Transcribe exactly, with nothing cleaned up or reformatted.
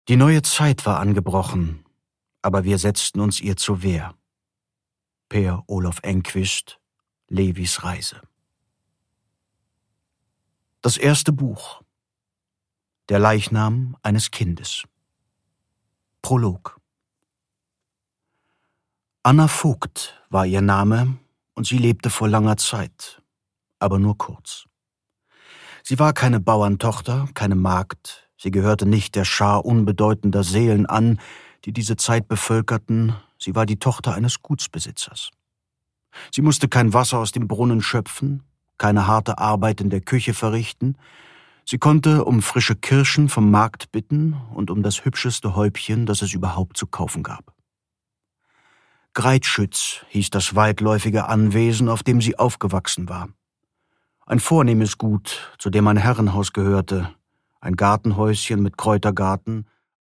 Die neue Zeit war angebrochen, aber wir setzten uns ihr zur Wehr. Per Olof Enquist, Levis Reise. Das erste Buch. Der Leichnam eines Kindes. Prolog. Anna Vogt war ihr Name und sie lebte vor langer Zeit, aber nur kurz. Sie war keine Bauerntochter, keine Magd, sie gehörte nicht der Schar unbedeutender Seelen an, die diese Zeit bevölkerten, sie war die Tochter eines Gutsbesitzers. Sie musste kein Wasser aus dem Brunnen schöpfen, keine harte Arbeit in der Küche verrichten, sie konnte um frische Kirschen vom Markt bitten und um das hübscheste Häubchen, das es überhaupt zu kaufen gab. Greitschütz hieß das weitläufige Anwesen, auf dem sie aufgewachsen war. Ein vornehmes Gut, zu dem ein Herrenhaus gehörte, ein Gartenhäuschen mit Kräutergarten,